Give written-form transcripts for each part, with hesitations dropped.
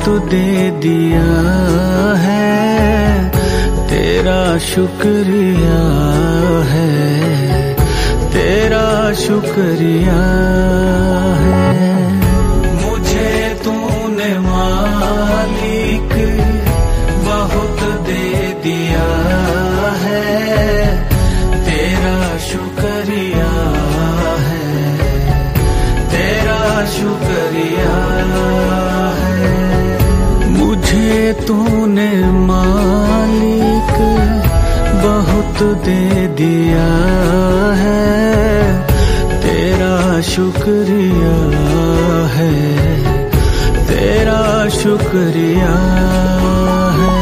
दे दिया है, तेरा शुक्रिया है, तेरा शुक्रिया है। मुझे तूने मालिक बहुत दे दिया है, तेरा शुक्रिया है, तेरा शुक्रिया है। मुझे तूने मालिक बहुत दे दिया है, तेरा शुक्रिया है, तेरा शुक्रिया है।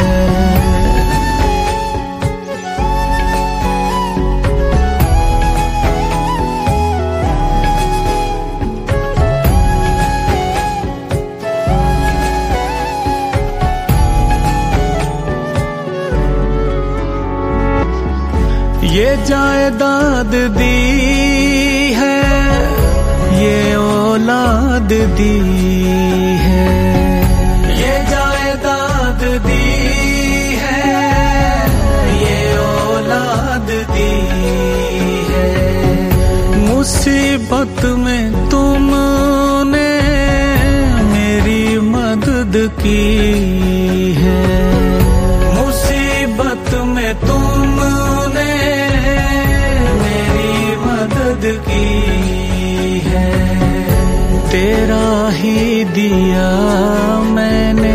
ये जायदाद दी है, ये औलाद दी है, ये जायदाद दी है, ये औलाद दी है। मुसीबत में तुमने मेरी मदद की है, मुसीबत में तुमने की है। तेरा ही दिया मैंने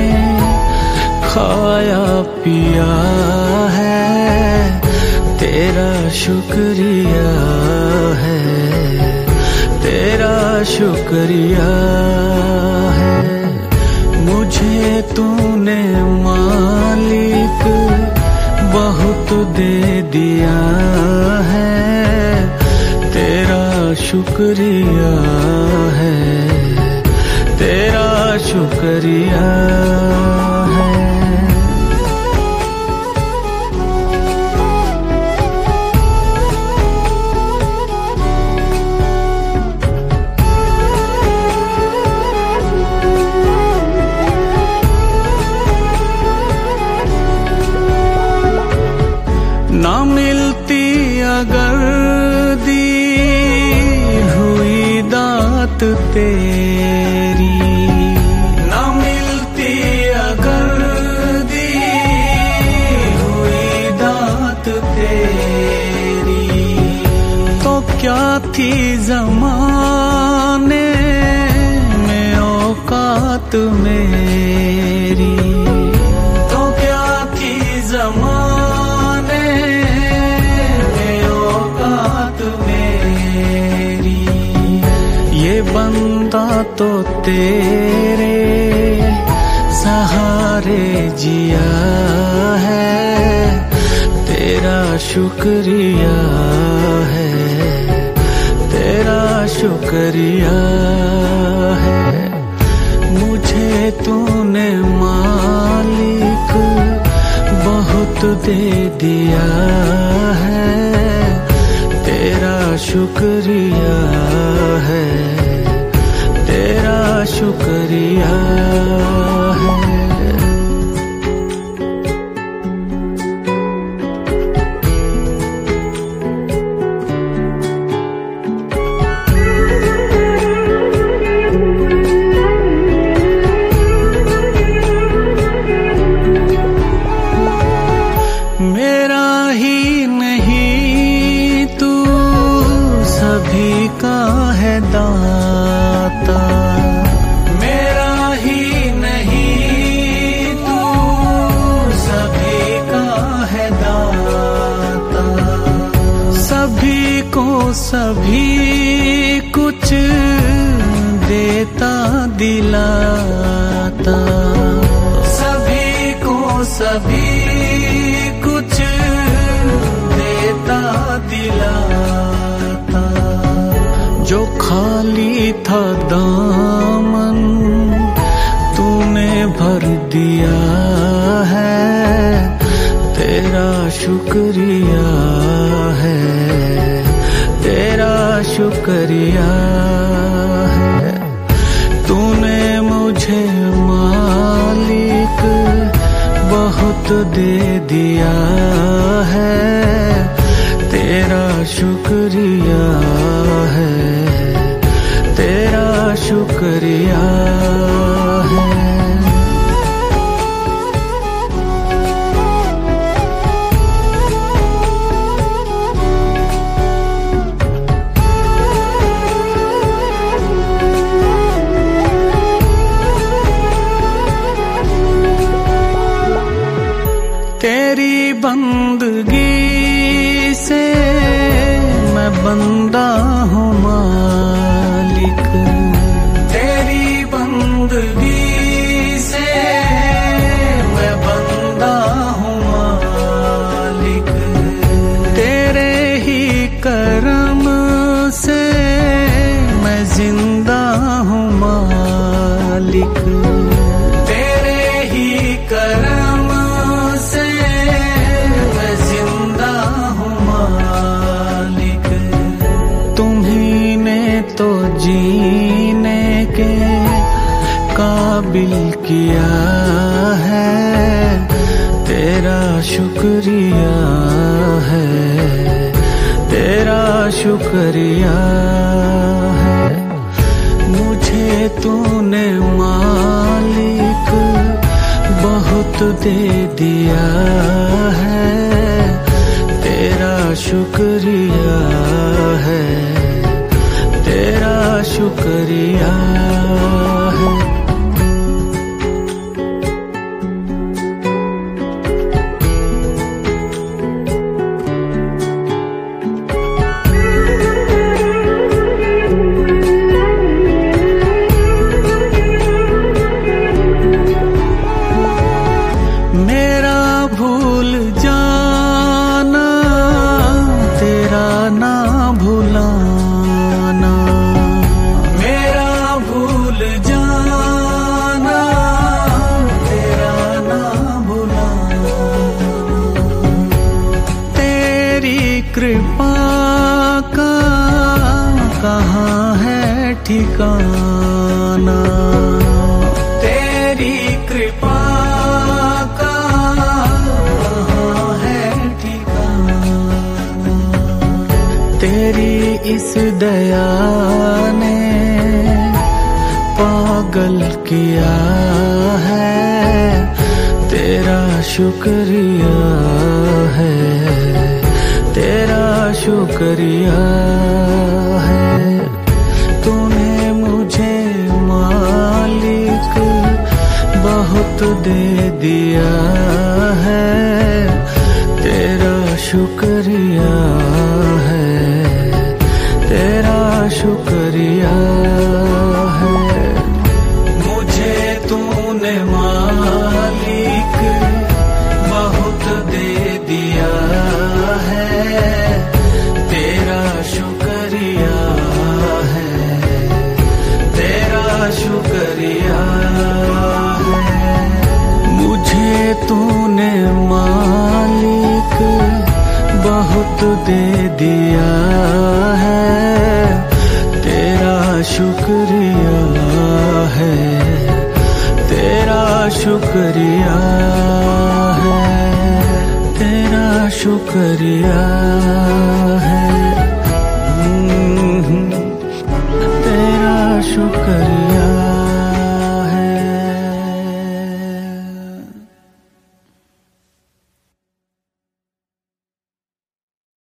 खाया पिया है, तेरा शुक्रिया है, तेरा शुक्रिया है। मुझे तूने मालिक बहुत दे दिया है, तेरा शुक्रिया है, तेरा शुक्रिया है। ना मिलती अगर दी हुई दात तेरी, ना मिलती अगर दी हुई दात तेरी, तो क्या थी ज़माने में औकात मेरी, तो क्या थी ज़माने में औकात मेरी। ये बंदा तो तेरे सहारे जिया है, तेरा शुक्रिया है, तेरा शुक्रिया है। मुझे तूने मालिक बहुत दे दिया है, तेरा शुक्रिया है, तेरा शुक्रिया है। मेरा ही नहीं तू सभी का है दाता, मेरा ही नहीं तू सभी का है दाता। सभी को सभी कुछ देता दिलाता, सभी को सभी कुछ देता दिलाता। जो खाली था दामन तूने भर दिया है, तेरा शुक्रिया है, तेरा शुक्रिया है। तूने मुझे मालिक दे दिया है, तेरा शुक्रिया है, तेरा शुक्रिया है। तेरी बंदगी से मैं बंदा हूँ मालिक, तेरी बंदगी से मैं बंदा हूँ मालिक, तेरे ही करम से मैं जिंदा हूँ मालिक, तेरे ही करम तो जीने के काबिल किया है, तेरा शुक्रिया है, तेरा शुक्रिया है। मुझे तूने मालिक बहुत दे दिया है, तेरा शुक्रिया है, तेरा शुक्रिया है। मेरा भूल जाना तेरा ना भुलाना, मेरा भूल जाना तेरा ना भुलाना, तेरी कृपा का कहाँ है ठिकाना, तेरी कृपा का कहाँ है ठिकाना, तेरी इस दया ने पागल किया है, तेरा शुक्रिया है, तेरा शुक्रिया है। तूने मुझे मालिक बहुत दे दिया है, तेरा शुक्रिया है, तेरा शुक्रिया है। मुझे तूने मालिक बहुत दे दिया है, तेरा शुक्रिया है, तेरा शुक्रिया है। मुझे तूने मालिक बहुत दे दिया है, तेरा शुक्रिया है, तेरा शुक्रिया है, तेरा शुक्रिया।